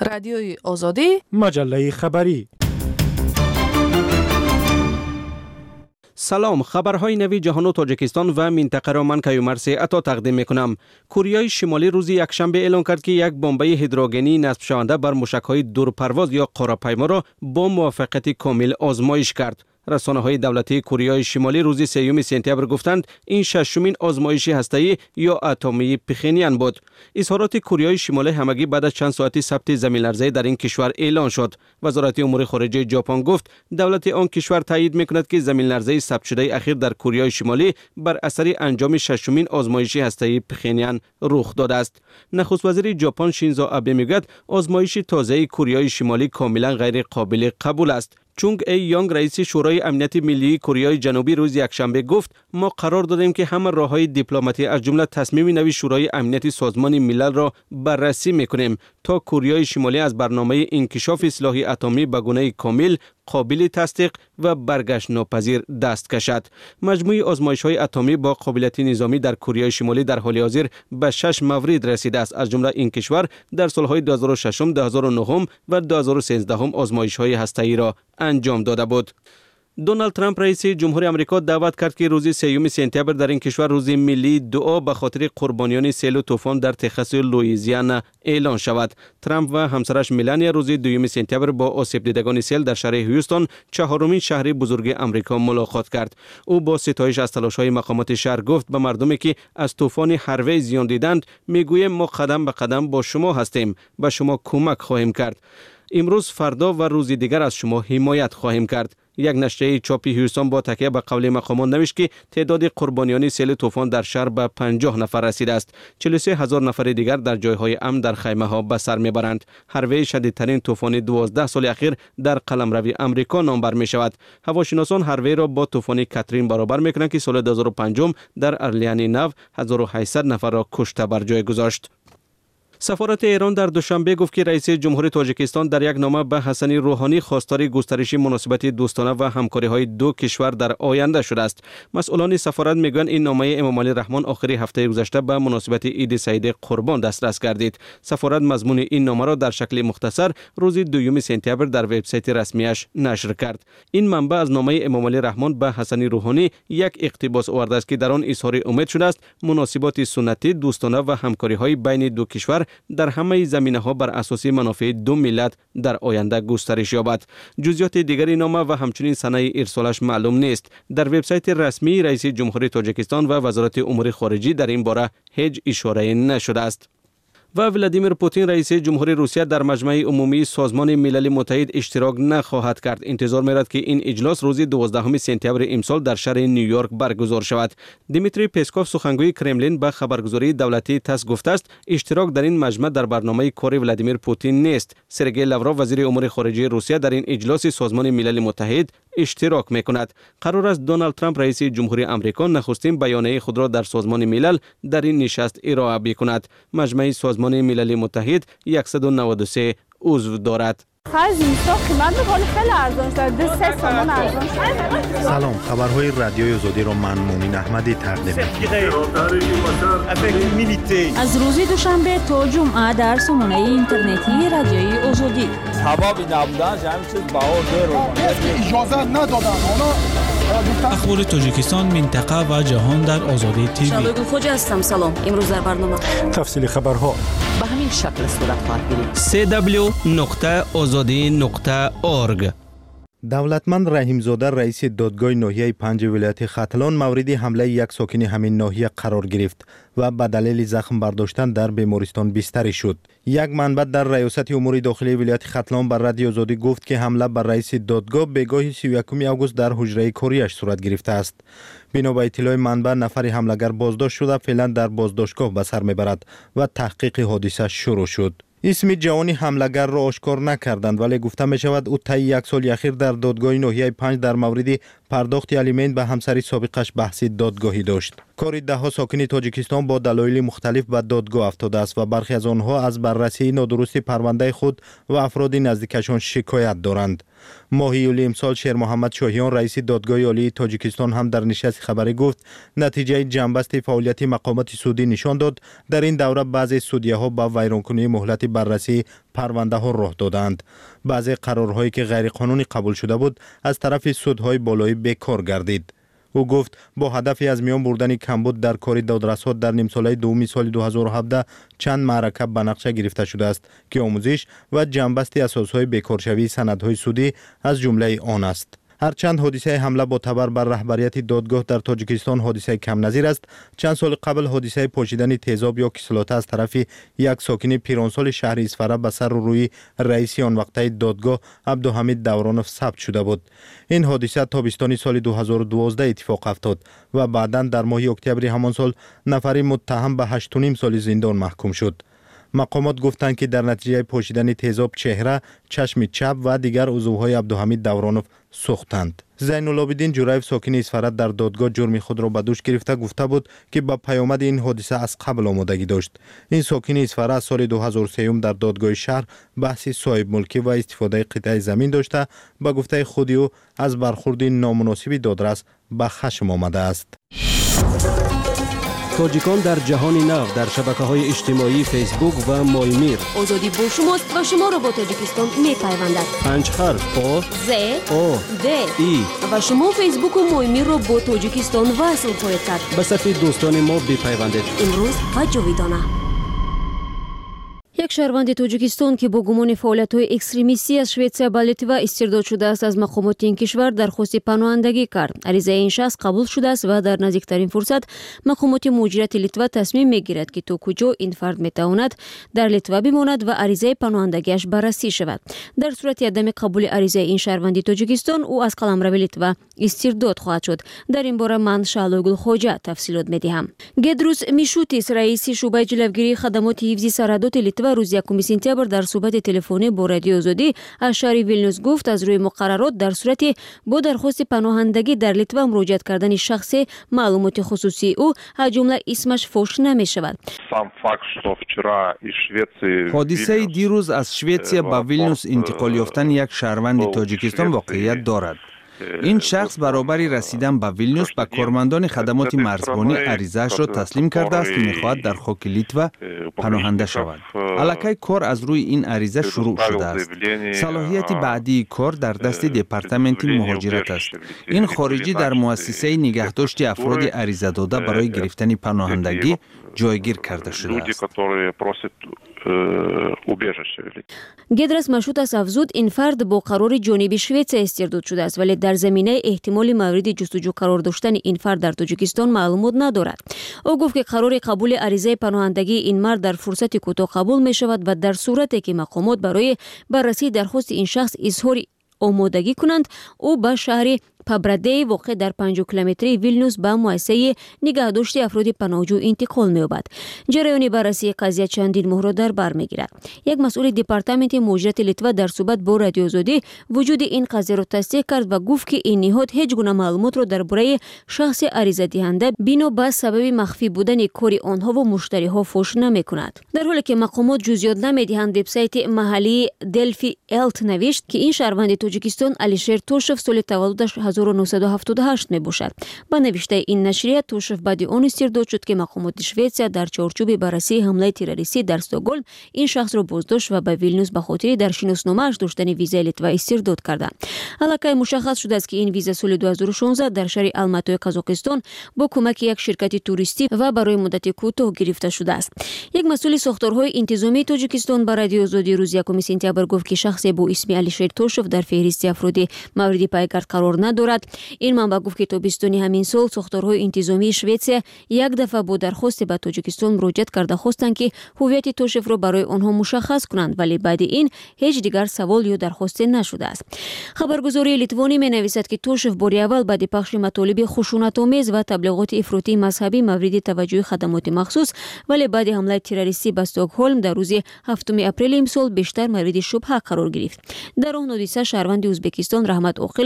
رادیوی آزادی، مجله خبری. سلام، خبرهای نوی جهان و تاجیکستان و منطقه را من کیومرث عطا تقدیم میکنم. کره شمالی روز یکشنبه اعلام کرد که یک بمب هیدروژنی نصب شونده بر موشک‌های دورپرواز یا قاره‌پیما را با موفقیت کامل آزمایش کرد. رسانه‌های دولتی کره شمالی روز 3 سپتامبر گفتند این ششمین آزمایش هسته‌ای یا اتمی پخینیان بود. اظهارات کره شمالی همگی بعد از چند ساعتی ثبت زمین‌لرزه در این کشور اعلان شد. وزارت امور خارجه ژاپن گفت دولت آن کشور تایید می‌کند که زمین‌لرزه ثبت شده اخیر در کره شمالی بر اثر انجام ششمین آزمایش هسته‌ای پخینیان رخ داده است. نخست وزیر ژاپن شینزو آبه میگوید آزمایش تازه کره شمالی کاملا غیر قابل قبول است. چونگ ای یانگ رئیس شورای امنیت ملی کره جنوبی روز یکشنبه گفت ما قرار دادیم که همه راه‌های دیپلماتی از جمله تصمیم نوی شورای امنیت سازمان ملل را بررسی می‌کنیم تا کره شمالی از برنامه انکشاف سلاح اتمی به گونه کامل قابل تصدیق و برگشت ناپذیر دست کشد. مجموعه آزمایش‌های اتمی با قابلیت نظامی در کره شمالی در حال حاضر به 6 مورد رسیده است. از جمله این کشور در سال‌های 2006، 2009 و 2013 آزمایش‌های هسته‌ای را انجام داده بود. دونالد ترامپ رئیس جمهوری آمریکا دعوت کرد که روز 3 سپتامبر در این کشور روز ملی دعا به خاطر قربانیان سیل و طوفان در تگزاس و لوئیزیانا اعلان شود. ترامپ و همسرش ملانیا روز 2 سپتامبر با آسیب دیدگان سیل در شهر هیوستون، چهارمین شهر بزرگ آمریکا ملاقات کرد. او با ستایش از تلاش‌های مقامات شهر گفت به مردمی که از طوفان هاروی زیان دیدند میگویم ما قدم به قدم با شما هستیم، به شما کمک خواهیم کرد. امروز، فردا و روز دیگر از شما حمایت خواهیم کرد. یک نشریه چاپی هیوستون با تکیه به قول مقامان نوشت که تعداد قربانیان سیل طوفان در شهر به 50 نفر رسیده است. 43,000 نفر دیگر در جایهای امن در خیمه ها به سر میبرند. هاروی شدیدترین طوفان 12 سال اخیر در قلمرو امریکا نام بر می شود. هواشناسان هاروی را با طوفان کاترین برابر میکنند که سال 2005 در ارلیان نو 1800 نفر را کشته بر جای گذاشت. سفارت ایران در دوشنبه گفت که رئیس جمهور تاجیکستان در یک نامه به حسن روحانی خواستار گسترش مناسبات دوستانه و همکاری‌های دو کشور در آینده شده است. مسئولان سفارت میگویند این نامه امام علی رحمان آخر هفته گذشته به مناسبت عید سعید قربان دسترس گردید. سفارت مضمون این نامه را در شکل مختصر روز 2 سپتامبر در وبسایت رسمیش نشر کرد. این منبع از نامه امام علی رحمان به حسن روحانی یک اقتباس آورده است که در آن اظهار امید شده است مناسبات سنتی دوستانه و همکاری‌های بین دو کشور در همه زمینه‌ها بر اساس منافع دو ملت در آینده گسترش یابد. جزئیات دیگری نامه و همچنین سنه ارسالش معلوم نیست. در وبسایت رسمی رئیس جمهوری تاجیکستان و وزارت امور خارجه در این باره هیچ اشاره نشده است. و ولادیمیر پوتین رئیس جمهوری روسیه در مجمع عمومی سازمان ملل متحد اشتراک نخواهد کرد. انتظار می‌رود که این اجلاس روز 12 سپتامبر امسال در شهر نیویورک برگزار شود. دیمیتری پسکوف سخنگوی کرملین به خبرگزاری دولتی تاس گفته است اشتراک در این مجمع در برنامه کار ولادیمیر پوتین نیست. سرگئی لاوروف وزیر امور خارجه روسیه در این اجلاس سازمان ملل متحد اشتراک می‌کند. قرار است دونالد ترامپ رئیس جمهوری آمریکا نخستین بیانیه خود را در سازمان ملل در این نشست ارائه بکند. مجمع سازمان ملل متحد 193 عضو دارد. سلام، خبرهای رادیوی آزادی را من مومن احمدی تقدیم می‌کنم. از روز دوشنبه تا جمعه در سامانه اینترنتی رادیوی آزادی. اجازه ندادن اخبار تاجیکستان، منطقه و جهان در آزادی تیوی. شادو خوجا هستم. سلام. امروز در برنامه تفصیل خبرها به همین شکل صورت خواهد گرفت. www.azadi.org. دولتمند رحیمزاده رئیس دادگاه ناحیه 5 ولایت ختلان مورد حمله یک ساکن همین ناحیه قرار گرفت و به دلیل زخم برداشتن در بیمارستان بستری شد. یک منبع در ریاست امور داخلی ولایت ختلان بر رادیو آزادی گفت که حمله بر رئیس دادگاه بگاه 31 آگوست در حجره کاریش صورت گرفته است. بنا به اطلاع منبع نفر حمله‌گر بازداشت شده فعلا در بازداشتگاه به سر میبرد و تحقیق حادثه شروع شد. اسم جوانی حمله‌گر را آشکار نکردند ولی گفته می شود او طی یک سال اخیر در دادگاه ناحیه 5 در مورد پرداخت الیمنت به همسر سابقش بحث دادگاهی داشت. کار ده‌ها ساکن تاجیکستان با دلایل مختلف به دادگاه افتاده است و برخی از آنها از بررسی نادرست پرونده خود و افراد نزدیکشان شکایت دارند. ماه یولی امسال شیر محمد شاهیان رئیس دادگاه عالی تاجیکستان هم در نشست خبری گفت نتیجه جنبست فعالیت مقامات سودی نشان داد در این دوره بعضی سودیه‌ها با ویرانکنی مهلت بررسی پرونده ها راه دادند. بعضی قرارهایی که غیر قانونی قبول شده بود از طرف سودهای بالایی بیکار گردید. او گفت با هدفی از میان بردن کمبود در کار دادرس‌ها در نیم ساله دوم سال 2017 چند معرکه به نقشه گرفته شده است که آموزش و جنبست اساسهای بیکارشوی سندهای سودی از جمله آن است. هرچند حادثه حمله با تبر بر رهبریت دادگاه در تاجیکستان حادثه کم نظیر است، چند سال قبل حادثه پاشیدن تیزاب یا کسلاته از طرف یک ساکن پیرانسال شهر اسفره به سر و روی رئیس آن وقته دادگاه عبدالحمید دورانوف ثبت شده بود. این حادثه تابستان سال 2012 اتفاق افتاد و بعداً در ماه اکتبر همان سال نفری متهم به 8.5 سال زندان محکوم شد. مقامات گفتند که در نتیجه پاشیدن تیزاب چهره، چشم چپ و دیگر عضوهای عبدالحمید دورانوف سوختند. زین العابدین جورایف ساکن اسفره در دادگاه جرم خود را به دوش گرفته گفته بود که با پیامد این حادثه از قبل آمادگی داشت. این ساکن اسفره از سال 2003 در دادگاه شهر بحث صاحب ملکی و استفاده قطعه زمین داشته به گفته خود او از برخورد نامناسب دادرس به خشم آمده است. تاجیکان در جهان نو در شبکه‌های اجتماعی فیسبوک و مایمیر. آزادی با شماست و شما را با تاجیکستان می‌پیوندد. 5 حرف آ ز او د ای و شما فیسبوک و مایمیر را با تاجیکستان وصل خواهید کرد. به صف دوستان ما بپیوندید. امروز و جاویدانه. یک شهروند تاجیکستان که با گمان فعالیت‌های اکستریمیستی از شویتسیا به لیتوا استرداد شده است از مقامات این کشور درخواست پناهندگی کرد. عریضه این شخص قبول شده است و در نزدیکترین فرصت مقامات مهاجرت لیتوا تصمیم میگیرد که تا کجا این فرد میتواند در لیتوا بماند و عریضه پناهندگیش بررسی شود. در صورت عدم قبول عریضه این شهروند تاجیکستان او از قلمرو لیتوا استرداد خواهد شد. در این باره من شعلوگل خوجه تفصیلات میدهم. گدروس میشوتیس رئیس شعبه جلوگیری خدمات حفظ سرحدات لیتوا روز 1 سپتامبر در صحبت تلفنی با رادیو آزادی از شهر ویلنیوس گفت از روی مقررات در صورت با درخواست پناهندگی در لیتوا مراجعت کردن شخص معلومات خصوصی او از جمله اسمش فوش نمی شود. حادثه دیروز از شویتسیا به ویلنیوس انتقال یافتن یک شهروند تاجیکستان واقعیت دارد. این شخص برابر رسیدن به ویلنیوس به کارمندان خدمات مرزبانی عریضه‌اش را تسلیم کرده است که می‌خواهد در خاک لیتوا پناهنده شود. الکی کار از روی این عریضه شروع شده است. صلاحیت بعدی کار در دست دپارتمنت مهاجرت است. این خارجی در مؤسسه نگهداشت افراد عریضه داده برای گرفتن پناهندگی جایگیر کرده شده است. گدرس مشروط افزود این فرد با قرار جانبی شویتسیا استرداد شده است ولی در زمینه احتمال مورد جستجو قرار داشتن این فرد در تاجیکستان معلومات ندارد. او گفت که قرار قبول عریضه پناهندگی این مرد در فرصت کوتاه قبول می شود و در صورتی که مقامات برای بررسی درخواست این شخص اظهار آمادگی کنند او به شهر پبرده واقع در 5 کیلومتری ویلنیوس به مؤسسه نگهداشت افراد پناهجو انتقال می‌یابد. جریان بررسی قضیه چندین ماه را در بر می‌گیرد. یک مسئول دپارتمنت مهاجرت لیتوا در صحبت با رادیو آزادی وجود این قضیه را تصدیق کرد و گفت که این نهاد هیچ گونه معلومات را درباره شخص عریضه دهنده بنا به سبب مخفی بودن کار آنها و مشتری‌ها فوش نمی‌کند. در حالی که مقامات جزئیات نمی‌دهند، وبسایت محلی دلفی الت نوشت که این شهروند تاجیکستان علیشیر توشف سال تولدش 1978 می باشد. با نوشته این نشریه توشف بعد آن استرداد شد که مقامات شویتسیا در چارچوب بررسی حمله تروریستی در استکهلم این شخص را بازداشت و به ویلنیوس به خاطر در شناسنامه‌اش داشتن ویزای لیتوا استرداد کردند. الکی مشخص شده است که این ویزا سال 2016 در شهر الماتای قزاقستان با کمک یک شرکت توریستی و برای مدت کوتاه گرفته شده است. یک مسئول ساختارهای انتظامی تاجیکستان به رادیو آزادی روز 1 سپتامبر گفت که شخص با اسم علیشیر توشف در فهرست افراد مورد پیگرد قرار ندارد. این منبع گفت که تابستان همین سال ساختارهای انتظامی شویتسیا یک دفعه با درخواست به تاجیکستان مراجعت کرده خواستند که هویت توشف را برای آنها مشخص کنند ولی بعد این هیچ دیگر سوال یا درخواست نشده است. خبرگزاری لیتوانی می‌نویسد که توشف بار اول بعد پخش مطالب خشونت‌آمیز و تبلیغات افراطی مذهبی مورد توجه خدمات مخصوص ولی بعد حمله تروریستی به استکهلم در روز 7 اپریل امسال بیشتر مورد شبهه قرار گرفت. در آن حادثه شهروند ازبکستان رحمت عاقلوف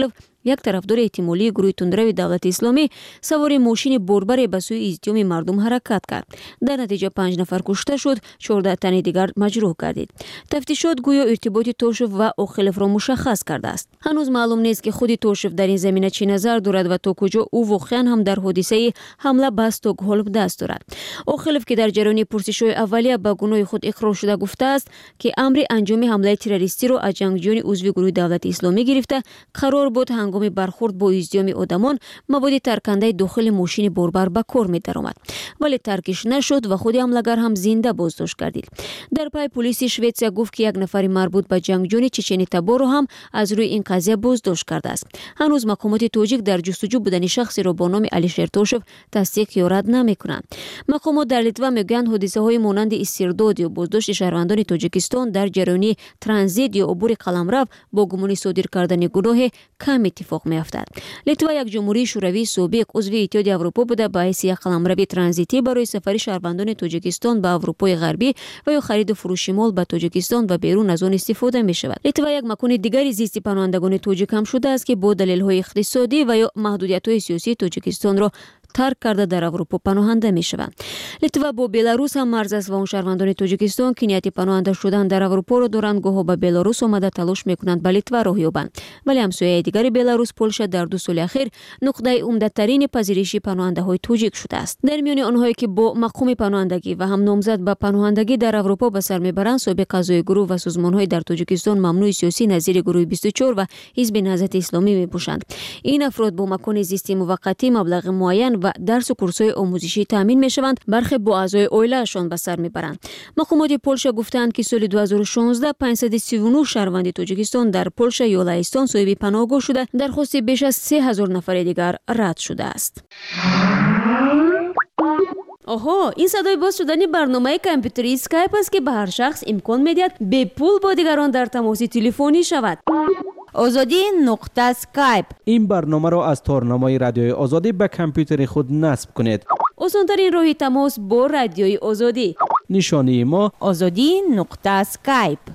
یک طرفدار احتمالی گروه تندرو دولت اسلامی سوار ماشین بربر به سوی ازدیام مردم حرکت کرد. در نتیجه 5 نفر کشته شد، 14 تن دیگر مجروح گردید. تفتیشات گویا ارتباط توشف و اوخلف را مشخص کرده است. هنوز معلوم نیست که خود توشف در این زمینه چی نظر دارد و تا کجا او واقعا هم در حادثه حمله به استکهلم دست دارد. اوخلف که در جریان پرسش‌های اولیه به گناه خود اقرار شده گفته است که امر انجام حمله تروریستی را از جنگجویان عضو گروه دولت اسلامی گرفته، قرار بود هنگام برخورد با ازدیام آدمان مواد ترکنده داخل ماشین بربر به کار می درآمد، ولی ترکش نشد و خود حمله‌گر هم زنده بازداشت گردید. در پای پلیس شوئدیا گفت که یک نفر مربوط به جنگجویان چچنی تبار را هم از روی این قضیه بازداشت کرده است. هنوز مقامات تاجیک در جستجو بودن شخصی را با نام علیشیر توشف تصدیق یا رد نمی‌کنند. مقامات در لیتوا میگویند حادثه‌های مانند استرداد یا بازداشت شهروندان تاجیکستان در جریان ترانزیت یا عبور قلمرو با گمان صادر کردن گناه کم اتفاق می‌افتد. لیتوا یک جمهوری شوروی سابق عضو اتحادیه اروپا بوده، با حیث یک قلمرو ترانزیتی برای سفر شهروندان تاجیکستان به اروپای غربی و یا خرید و فروش مال به تاجیکستان و بیرون از آن استفاده می‌شود. لیتوا یک مکان دیگری زیست پناهندگان تاجیک هم شده است که با دلایل اقتصادی و یا محدودیت‌های سیاسی تاجیکستان را ترک کرده در اروپا پناهنده می‌شوند. لیتوا با بلاروس هم مرز است و آن شهروندان تاجیکستان که نیت پناهنده شدن در اروپا را دارند، گاهی به بلاروس آمده تلاش می‌کنند به لیتوا راه یابند، ولی همسایه دیگر بلاروس پولشا در 2 سال اخیر نقطه عمده‌ترین پذیرشی پناهنده‌های تاجیک شده است. در میان آنهایی که با مقام پناهندگی و هم نامزد به پناهندگی در اروپا به سر میبرند، سابق اعضای گروه و سازمان‌های در تاجیکستان ممنوع سیاسی نظیر گروه 24 و حزب نهضت اسلامی میباشند. این افراد با مکان زیستی موقتی، مبلغ معین و درس و کورس‌های آموزشی تامین می‌شوند، برخی با اعضای عائله‌شان به سر میبرند. مقامات پولشا گفتند که سال 2016 539 شهروند تاجیکستان در پولشا یا لهستان صاحب پناهگاه شده، درخواست بیش از 3000 نفر دیگر رد شده است. آها، این صدای باز شدن برنامه کامپیوتری اسکایپ است که به هر شخص امکان می‌دهد به پول با دیگران در تماس تلفنی شود. azadi.skype. این برنامه را از تارنمای رادیوی آزادی به کامپیوتر خود نصب کنید. آسان‌ترین راه تماس با رادیوی آزادی. نشانی ما azadi.skype.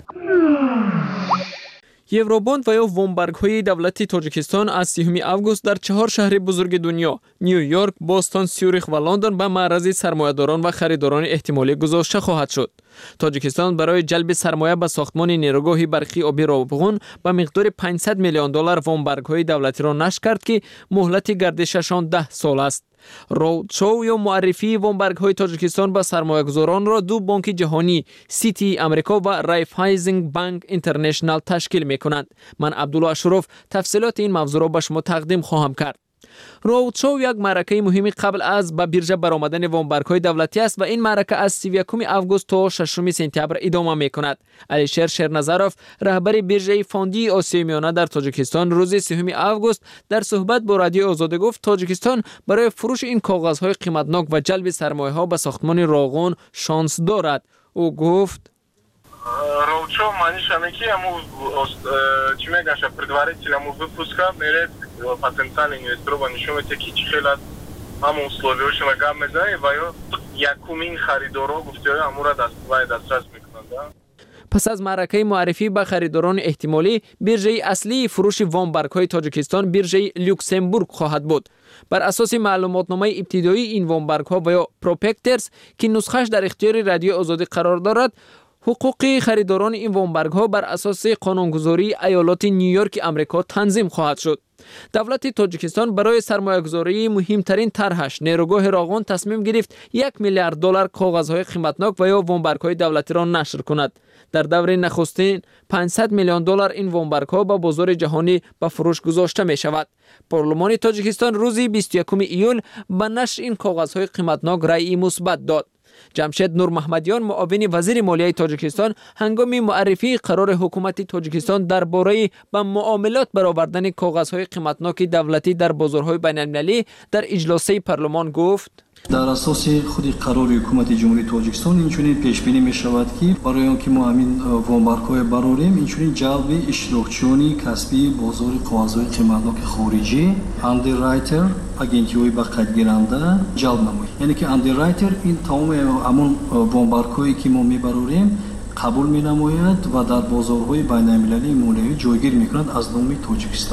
یوروبوند و یا وامبرگ های دولت تاجیکستان از 30 آگوست در 4 شهر بزرگ دنیا، نیویورک، بوستون، سیوریخ و لندن به معرض سرمایه‌داران و خریداران احتمالی گذاشته خواهد شد. تاجیکستان برای جلب سرمایه به ساختمان نیروگاه برقی آبی راوغون به مقدار 500 میلیون دلار وامبرگ های دولتی را نشر کرد که مهلت گردششان 10 سال است. رودشو یا معرفی وامبرگ های تاجیکستان به سرمایه گذاران را 2 بانک جهانی، سیتی امریکا و رایفایزن بانک اینترنشنال تشکیل می کنند. من عبدالله اشرف تفصیلات این موضوع را به شما تقدیم خواهم کرد. رودشو یک معرکه مهمی قبل از به بیرژه برآمدن وامبرگ های دولتی است و این معرکه از 31 آگوست تا 6 سپتامبر ادامه می کند. علیشیر شیرنظروف، رهبر بیرژه فاندی آسیای میانه در تاجیکستان، روز 30 آگوست در صحبت با رادیو آزادی گفت تاجیکستان برای فروش این کاغذهای قیمتناک و جلب сармояҳо ها به ساختمان راغون شانس دارد. او گفت Раучо маниш амеки аму чиме гаша предварительно аму выпуска мерет потенциальный инвестор нишон мете ки чхела аму условиёши ва мезае ва ё якумин харидоро гуфтёя амура дастрас мекунанд. پس از معرکه معرفی به خریداران احتمالی، بیرژه اصلی فروش وامبرگ های تاجیکستان بیرژه لوکسمبورگ خواهد بود. بر اساس معلوماتنامه ابتدایی این وامبرگ ها و یا پروپکترز که نسخش در اختیار رادیو آزادی قرار دارد، حقوق خریداران این وامبرگ ها بر اساس قانونگذاری ایالات نیویورک آمریکا تنظیم خواهد شد. دولت تاجیکستان برای سرمایه‌گذاری مهمترین طرحش نیروگاه راغون تصمیم گرفت 1 میلیارد دلار کاغذهای قیمتناک و یا وامبرگ های دولتی را نشر کند. در دور نخستین 500 میلیون دلار این وامبرگ ها به بازار جهانی به فروش گذاشته می شود. پارلمان تاجیکستان روز 21 ایول به نشر این کاغذهای قیمتناک رأی مثبت داد. جمشید نور محمدیان، معاون وزیر مالیه تاجیکستان، هنگام معرفی قرار حکومت تاجیکستان درباره به معاملات برآوردن کاغذهای قیمتناک دولتی در بازارهای بین‌المللی در اجلاس پارلمان گفت: در اساس خود قرار حکومت جمهوری تاجیکستان اینچنین پیش بینی می شود که برای آنکه ما همین وامبرگ های براریم اینچنین جلب اشتراکچیانی کسبی بازار کاغذهای قیمتناک خارجی اندررایتر اجنسی های به قید گیرنده جلب نماییم. یعنی که اندررایتر این تمام همون وامبرگ هایی که ما می براریم قبول می نماید و در بازارهای بین المللی مالیاتی جایگیر می کند از نام تاجیکستان.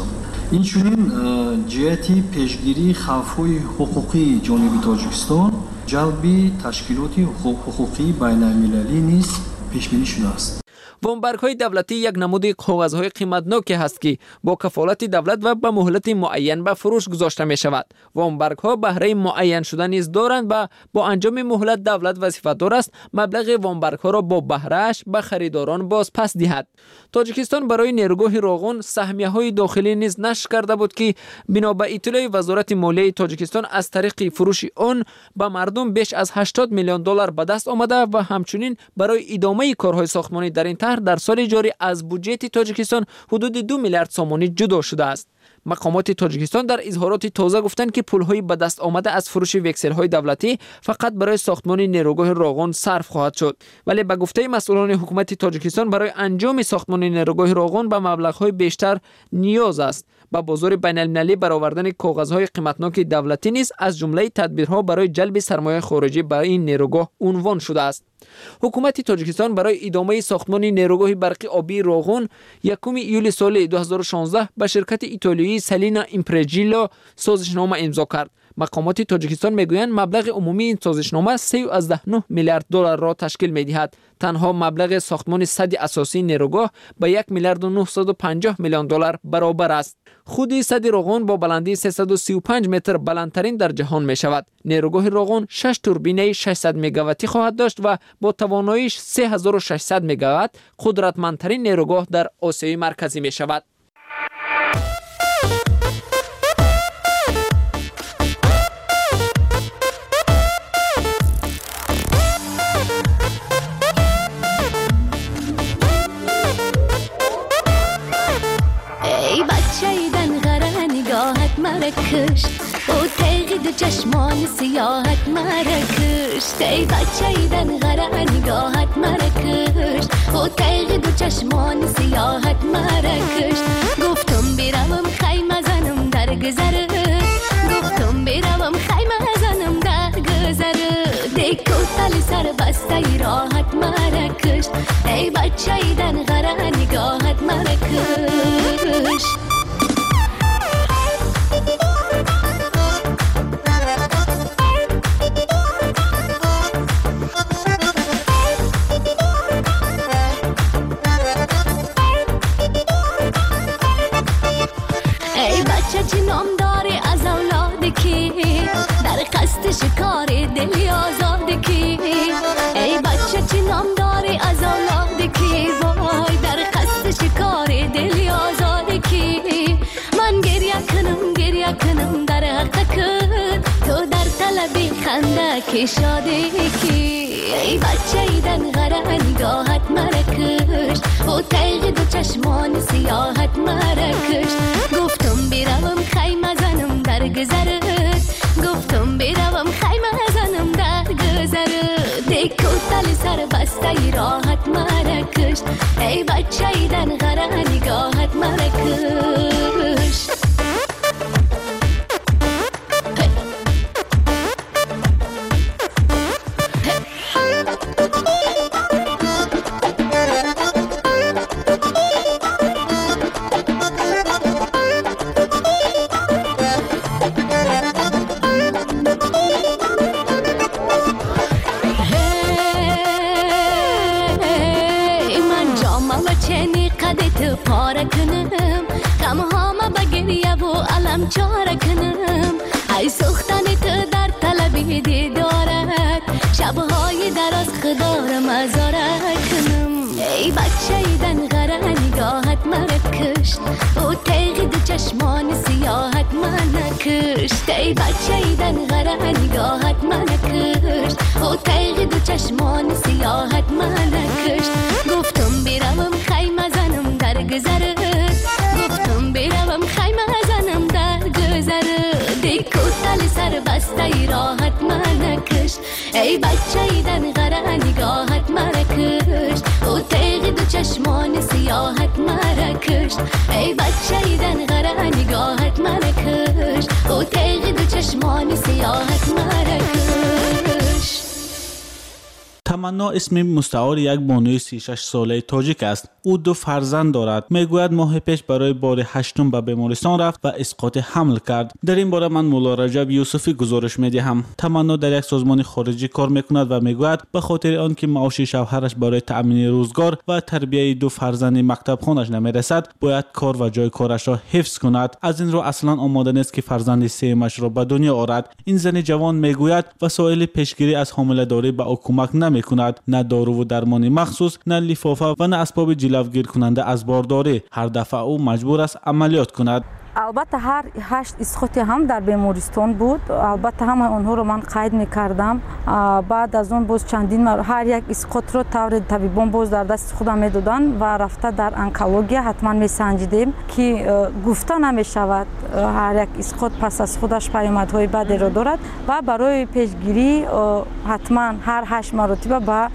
инчунин ҷиҳати пешгирии хавфҳои ҳуқуқии ҷониби тоҷикистон ҷалби ташкилоти ҳуқуқии байналмилалӣ низ пешбинӣ шудааст. وامبرگ‌های دولتی یک نمود کاغذهای قیمتناک است که با کفالت دولت و به مهلت معین به فروش گذاشته می شود. وامبرگ‌ها بهره معین شدن نیز دارند و با انجام مهلت دولت وظیفه‌دار است مبلغ وامبرگ‌ها را با بهره‌اش به خریداران باز پس دهد. تاجیکستان برای نیروگاه راغون سهمیه‌های داخلی نیز نشر کرده بود که بنا به اطلاع وزارت مالیه تاجیکستان از طریق فروش آن به مردم بیش از 80 میلیون دلار به دست آمده و همچنین برای ادامه کارهای ساختمانی در این در سال جاری از بودجه تاجیکستان حدود 2 میلیارد سومانی جدا شده است. مقامات تاجیکستان در اظهارات تازه گفتند که پول‌های به دست آمده از فروش وکسل‌های دولتی فقط برای ساختمان نیروگاه راغون صرف خواهد شد. ولی به گفته مسئولان حکومت تاجیکستان برای انجام ساختمان نیروگاه راغون به مبلغ‌های بیشتر نیاز است. با بازار بین‌المللی برآوردن کاغذهای قیمتناک دولتی نیز از جمله تدبیرها برای جلب سرمایه خارجی برای این نیروگاه عنوان شده است. حکومت تاجیکستان برای ادامه ساختمان نیروگاه برقی آبی راغون 1 ایول سال 2016 با شرکت ایتالیایی سلینا ایمپرژیلا سازشنامه امضا کرد. مقامات تاجیکستان میگویند مبلغ عمومی این سازشنامه 3.9 میلیارد دلار را تشکیل می‌دهد. تنها مبلغ ساختمان سد اساسی نیروگاه با 1 میلیارد و 950 میلیون دلار برابر است. خود سد راغون با بلندی 335 متر بلندترین در جهان می شود. نیروگاه راغون 6 توربینه 600 مگاواتی خواهد داشت و با تواناییش 3600 مگاوات قدرتمندترین نیروگاه در آسیای مرکزی می شود. کشت او تیغی دو چشمان سیاحت مرا کشت ای بچه ایدن غره نگاهت مرا کشت او تیغی دو چشمان سیاحت مرا کشت گفتم بیروم خیمه زنم در گذره گفتم بیروم خیمه زنم در گذره دیکو تلی سر بسته ای راحت مرا کشت ای بچه ایدن غره نگاهت مرا کشت چه نام داری از اولاد کی در قصد شکار دلی آزاد کی ای بچه چه نام داری از اولاد کی وای در قصد شکار دلی آزاد کی من گریه کنم در حق کن تو در طلبی خنده کی شادی کی ای بچه ایدن غره نگاهت مرا کشت او تیغ دو چشمان سیاحت مرا کشت گفتم بیروم خیمه زنم در گذرت گفتم بیروم خیمه زنم در گذرت دیکو تلی سر بسته ای راحت مرا کشت ای بچه ایدن غره نگاهت مرا کشت چاره کنم ای سوختن تو در طلبی دیدارت شبهای دراز خدا را مزارت کنم ای بچه ایدن غره نگاهت مرا کشت او تیغی دو چشمان سیاحت منو کشت ای بچه ایدن غره نگاهت منو کشت او تیغی دو چشمان سیاحت منو کشت گفتم بیروم خیمه زنم در گذرت گفتم بیروم خیمه زنم در گذره دیکو تلی سر بسته ای راحت منو کشت ای بچه ایدن غره نگاهت مرا کشت او تیغ دو چشمان سیاحت مرا کشت ای بچه ایدن غره نگاهت مرا کشت او تیغ دو چشمان سیاحت مرا کشت. تمنا اسم مستعار یک بانوی 36 ساله تاجیک است. او 2 فرزند دارد. میگوید ماه پیش برای بار 8 به بیمارستان رفت و اسقاط حمل کرد. در این باره من مولا رجب یوسفی گزارش میدهم. تمنا در یک سازمان خارجی کار میکند و میگوید به خاطر آنکه معاش شوهرش برای تأمین روزگار و تربیت 2 فرزند مکتب خانش نمیرسد، باید کار و جای کارش را حفظ کند. از این رو اصلا آماده نیست که فرزند سومش را به دنیا آورد. این زن جوان میگوید وسایل پیشگیری از حامله‌داری به او کمک نمیکند، نه دارو و درمان مخصوص، نه لفافه و نه اسباب جلوگیر کننده از بارداری. هر دفعه او مجبور است عملیات کند. البته هر 8 اسقاط هم در بیمارستان بود. البته همه آنها رو من قید میکردم. بعد از اون باز چندین هر یک اسقاط رو طور طبیبان باز در دست خودم میدادن و رفته در انکولوژی حتما میسنجیدیم که گفته نمیشود هر یک اسقاط پس از خودش پیامدهای بدی رو دارد و برای پیشگیری حتما هر 8 مرتبه به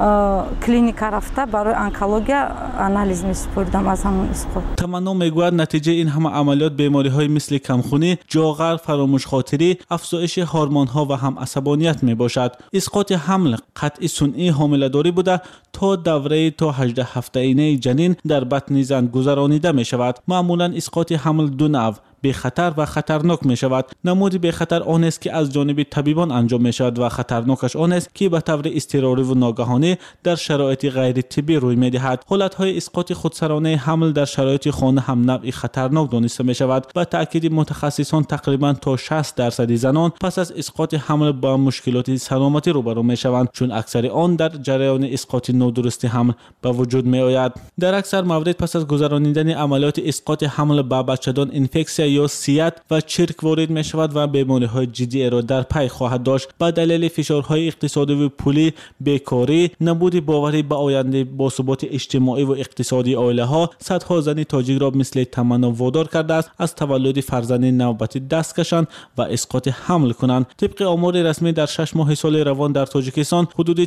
کلینیک رفته برای انکولوژی آنالیز می‌سپردم از همون اسقاط. تمنا میگوید نتیجه این همه عملیات بیماری‌های مثل کمخونی، جاغر، فراموش خاطری، افزایش هورمون‌ها و هم عصبانیت میباشد. اسقاط حمل قطع صنعی حامله‌داری بوده تا دوره تا 18 هفته‌ینه جنین در بطن زن گذرانیده می‌شود. معمولاً اسقاط حمل 2 نوع به خطر و خطرناک می شود. نمود به خطر آن است که از جانب طبیبان انجام می شود و خطرناکش آن است که به طور اضطراری و ناگهانی در شرایط غیر طبی روی می دهد. حالت های اسقاط خودسرانه حمل در شرایط خانه هم نوعی خطرناک دانسته می شود. با تاکید متخصصان تقریبا تا 60% زنان پس از اسقاط حمل با مشکلات سلامتی روبرو می شوند، چون اکثر آن در جریان اسقاط نادرست حمل به وجود می آید. در اکثر موارد پس از گذراندن عملیات اسقاط حمل به بچه‌دان اینفکسیا یا سیات و چرک وارد می شود و بیماری‌های جدی را در پی خواهد داشت. به دلیل فشارهای اقتصادی و پولی، بیکاری، نبود باوری به آینده، باثبات اجتماعی و اقتصادی عائله‌ها، صدها زن تاجیک را مثل تمنا وادار کرده است از تولد فرزند نوبتی دست کشند و اسقاط حمل کنند. طبق آمار رسمی در 6 ماه سال روان در تاجیکستان حدود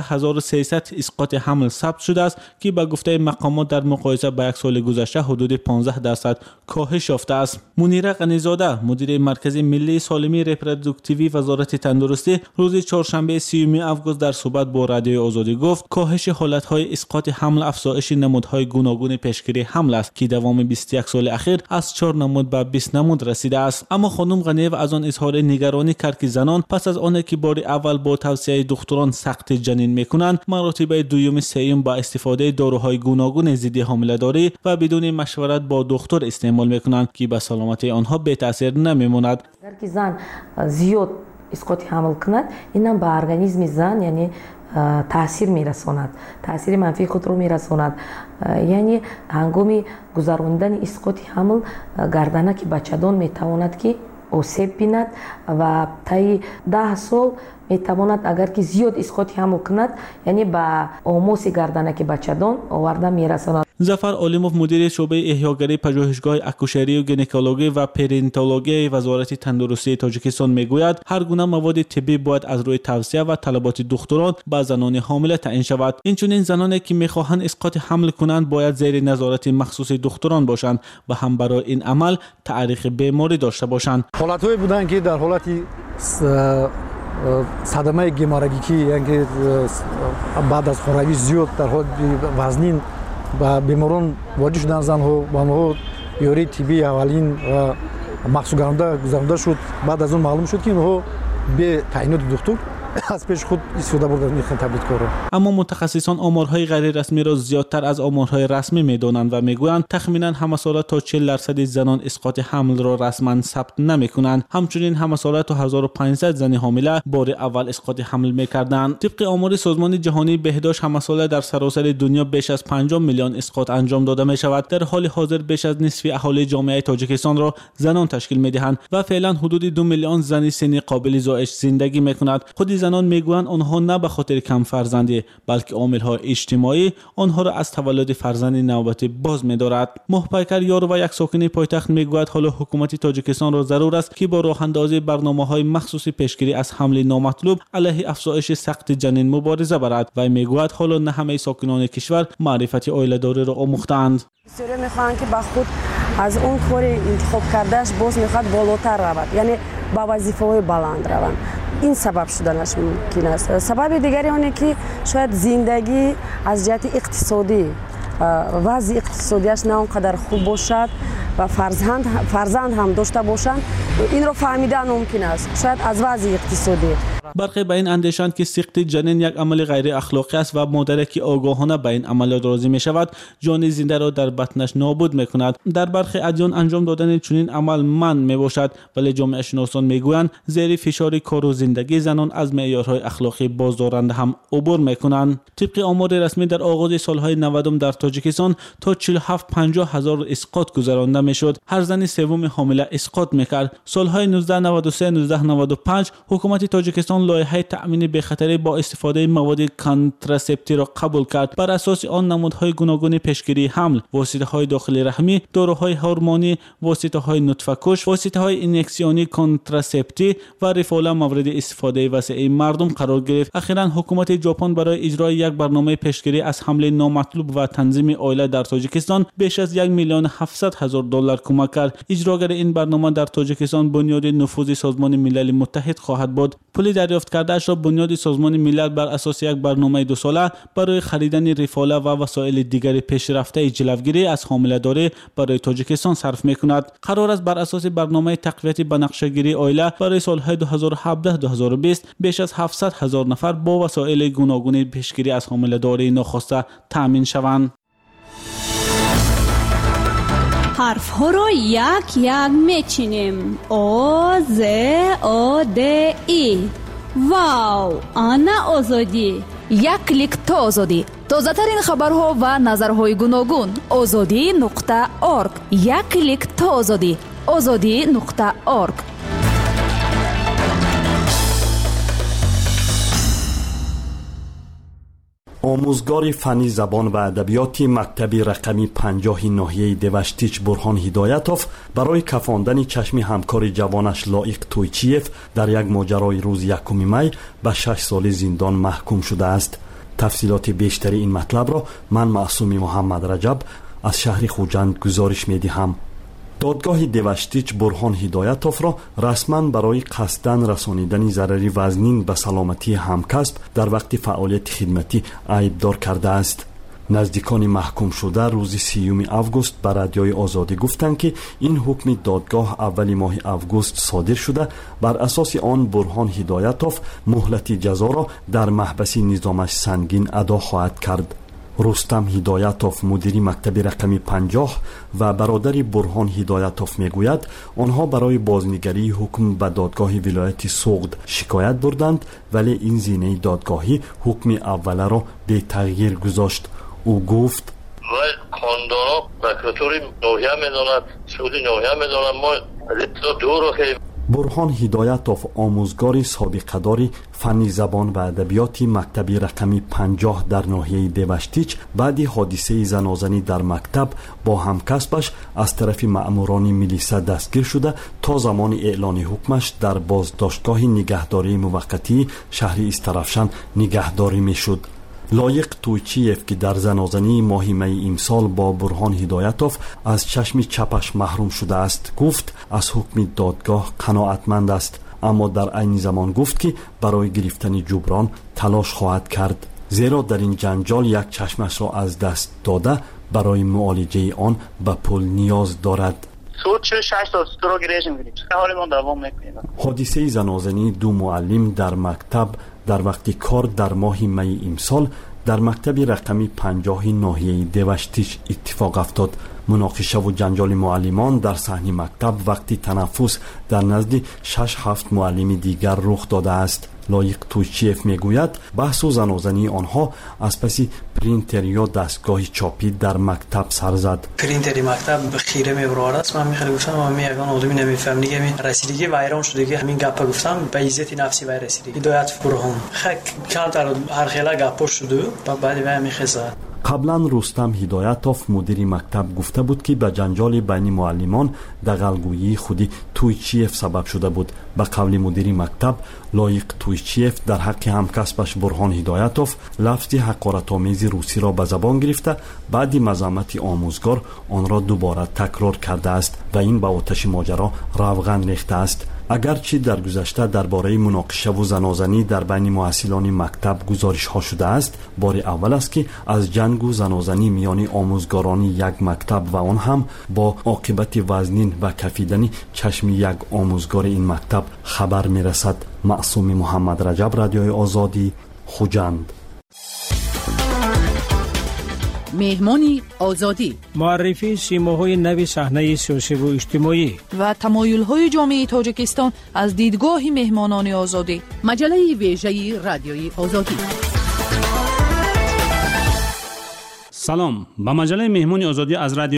14300 اسقاط حمل ثبت شده است که به گفته مقامات در مقایسه با یک سال گذشته حدود 15% کاهش یافته است. منیره غنی‌زاده مدیر مرکز ملی سالمی رپروداکتیوی وزارت تندرستی روز چهارشنبه 30 آگوست در صحبت با رادیوی آزادی گفت کاهش حالت‌های اسقاط حمل افزایش نمودهای گوناگون پیشگیری حمل است که دوام 21 سال اخیر از 4 نمود به 20 نمود رسیده است. اما خانم غنی‌یو از آن اظهار نگرانی کرد که زنان پس از آنکه بار اول با توصیه دکتران سقط جنین می‌کنند، مراتب دوم سوم با استفاده داروهای گوناگون ضد حامله‌داری و بدون مشورت با دکتر استعمال می‌کنند که به سلامتی آنها به تاثیر نمی‌ماند. اگر که زن زیاد اسقاط حمل کند، اینم به ارگانیسم زن یعنی تاثیر میرساند، تاثیر منفی خود رو میرساند. یعنی هنگام گذراندن اسقاط حمل گردنک بچه‌دان میتواند که آسیب بیند و طی 10 سال میتواند اگر که زیاد اسقاط حمل کند یعنی به آموس گردنک بچه‌دان آورده میرساند. ظفر عالموف مدیر شعبه احیاگری پژوهشگاه اکوشری و گینکولوژی و پرینتولوژی وزارت تندرستی تاجیکستان میگوید هر گونه مواد طبی باید از روی توصیه و طلبات دکتران به زنان حامله تعیین شود. اینچنین زنانی که میخواهند اسقاط حمل کنند باید زیر نظارت مخصوص دکتران باشند و هم برای این عمل تعریف بیماری داشته باشند. حالت‌هایی بودند که در حالتی صدمه گیمارگیکی یعنی بعد از خوراکی زیاد در حال وزنین و بیماران واجه شدن زنها با آنها یاری طبی اولین و مخصوص گذرانده شد. بعد از اون معلوم شد که اینها به تعیینات دکتر از پیش خود استفاده بردن میخوان تبدیل کنند. اما متخصصان آمارهای غیر رسمی را زیادتر از آمارهای رسمی میدانند و میگویند تخمینا همه ساله تا 40% زنان اسقاط حمل را رسما ثبت نمیکنند. همچنین همه ساله تا 1500 زن حامله بار اول اسقاط حمل میکردند. طبق آمار سازمان جهانی بهداشت همه ساله در سراسر دنیا بیش از 5 میلیون اسقاط انجام داده می شود. در حال حاضر بیش از نصف اهالی جامعه تاجیکستان را زنان تشکیل میدهند و فعلا حدود 2 میلیون زن سنی قابل زایش زندگی میکنند. خود زنان میگویند آنها نه به خاطر کم فرزندی بلکه عامل‌های اجتماعی آنها را از تولد فرزند نوبتی باز می‌دارد. محپیکر یار و یک ساکن پایتخت میگوید حالا حکومت تاجیکستان را ضرور است که با راه اندازی برنامه‌های مخصوص پیشگیری از حمل نامطلوب علیه افزایش سقط جنین مبارزه برد و میگوید حالا نه همه ساکنان کشور معرفت عائله‌داری را آموخته‌اند. بسیاری می‌خواهند که با خود از اون کار انتخاب کردهش باز می‌خواد بالاتر رود، یعنی با وظیفه‌های بلند روند. این سبب شدنش ممکن است. سبب دیگری آنه که شاید زندگی از جهت اقتصادی وضع اقتصادیش نه اونقدر خوب باشد و فرزند هم داشته باشند، این رو فهمیدن ممکن است، شاید از وضع اقتصادی. برخی به این اندیشند که سقط جنین یک عمل غیر اخلاقی است و مادری که آگاهانه به این عمل راضی می شود جان زنده را در بطنش نابود می کند. در برخی ادیان انجام دادن چنین عمل منع می باشد، ولی جامعه شناسان می گویند زیر فشار کار و زندگی زنان از معیارهای اخلاقی بازدارنده هم عبور می کنند. طبق آمار رسمی در آغاز سالهای 90 در تاجیکستان تا 47-50 هزار اسقاط گذرانده می شد. هر زن سوم حامله اسقاط می کرد. سالهای 1993-1995 حکومت تاجیکستان لایحه تأمین بخطری با استفاده مواد کانتراسپتی را قبول کرد. بر اساس آن نمودهای گوناگون پیشگیری حمل، واسطه‌های داخلی رحمی، داروهای هورمونی، واسطه‌های نطفه‌کش، واسطه‌های اینیکسیونی کانتراسپتی و ریفولا مورد استفاده وسیع مردم قرار گرفت. اخیراً حکومت ژاپن برای اجرای یک برنامه پیشگیری از حمل نامطلوب و تنظیم عائله در تاجیکستان بیش از 1,700,000 دلار کمک کرد. اجراگر این برنامه در تاجیکستان بنیاد نفوذ سازمان ملل متحد خواهد بود. پول دریافت کرده‌اش را بنیاد سازمان ملل بر اساس یک برنامه 2 ساله برای خریدن ریفالا و وسایل دیگر پیشرفته جلوگیری از حامله‌داری برای تاجیکستان صرف می‌کند. قرار است بر اساس برنامه تقویت بنفشه‌گیری عائله برای سال‌های 2017-2020 بیش از 700,000 نفر با وسایل گوناگون پیشگیری از حامله‌داری ناخواسته تامین شوند. حرف ها را یک یک میچینیم. آ ز آ د ای. واو، آنا آزادی. یک کلیک تا آزادی. تازه ترین خبرها و نظرهای گوناگون. azadi.org. یک کلیک تا آزادی. azadi.org. آموزگار فنی زبان و ادبیات مکتب رقمی 50 ناحیه دوشتیچ برهان هدایتوف برای کفاندن چشم همکار جوانش لایق تویچیف در یک ماجرای روز 1 می به 6 سال زندان محکوم شده است. تفصیلات بیشتری این مطلب را من معصوم محمد رجب از شهر خوجند گزارش می دهم. دادگاه دوشتیچ برهان هدایتوف را رسما برای قصداً رسانیدن ضرری وزنین به سلامتی همکسب در وقت فعالیت خدمتی عیبدار کرده است. نزدیکان محکوم شده روز 30 آگوست به رادیوی آزادی گفتند که این حکم دادگاه اول ماه آگوست صادر شده. بر اساس آن برهان هدایتوف مهلت جزا را در محبس نظامش سنگین ادا خواهد کرد. رستم هدایتوف مدیر مکتب رقمی 50 و برادر برهان هدایتوف میگوید آنها برای بازنگری حکم به دادگاه ولایت سوغد شکایت بردند، ولی این زینه دادگاهی حکم اوله را به تغییر گذاشت. او گفت خاندانا مکتوری نوحیه میداند، سعودی نوحیه میداند، ما دو رو که برهان هدایتوف آموزگار سابقه‌دار فنی زبان و ادبیات مکتب رقمی 50 در ناحیه دوشتیچ بعد حادثه زنازنی در مکتب با همکسبش از طرف مأموران میلیسا دستگیر شده تا زمان اعلان حکمش در بازداشتگاه نگهداری موقتی شهر استرافشان نگهداری میشد. لایق تویچیف که در زنازنی ماه می امسال با برهان هدایتوف از چشم چپش محروم شده است گفت از حکم دادگاه قناعتمند است، اما در عین زمان گفت که برای گرفتن جبران تلاش خواهد کرد، زیرا در این جنجال یک چشمش را از دست داده برای معالجه آن به پول نیاز دارد. حادثه زنازنی 2 معلم در مکتب در وقت کار در ماه می امسال در مکتب رقمی 50 ناحیه دوشتیچ اتفاق افتاد. مناقشه و جنجال معلمان در صحن مکتب وقتی تنفس در نزد 6-7 معلم دیگر رخ داده است. لایق تویچیف میگوید بحث و زنازنی آنها از پس پرینتر یا دستگاه چاپی در مکتب سر زد. پرینتری مکتب خیره میبرار است. من میخوام گفتم من یگان آدمی نمیفهم دیگه می رسیدگی وایران شده دیگه همین گپا گفتم به عزت نفسی وای رسیدگی هدایت برهان خک کانتر هر خیلا گپا شده بعد وای میخزه. قبلا رستم هدایتوف مدیر مکتب گفته بود که به جنجال بین معلمان دغلگویی خودی تویچیف سبب شده بود. به قول مدیر مکتب لایق تویچیف در حق همکسبش برهان هدایتوف لفظ حقارت‌آمیز روسی را به زبان گرفته بعد مذمت آموزگار آن را دوباره تکرار کرده است و این به آتش ماجرا روغن ریخته است. اگرچه در گذشته درباره مناقشه و زنازنی در بین محصلان مکتب گزارش ها شده است، بار اول است که از جنگ و زنازنی میان آموزگاران یک مکتب و آن هم با عاقبت وزنین و کفیدن چشم یک آموزگار این مکتب خبر میرسد. معصوم محمد رجب، رادیوی آزادی، خوجند. مهمانی آزادی، معرفی سیماهای نوی صحنه سیاسی و اجتماعی و تمایل‌های جامعه تاجیکستان از دیدگاه مهمانان آزادی. مجله ویژه رادیوی آزادی. سلام، با مجله مهمانی آزادی از رادیو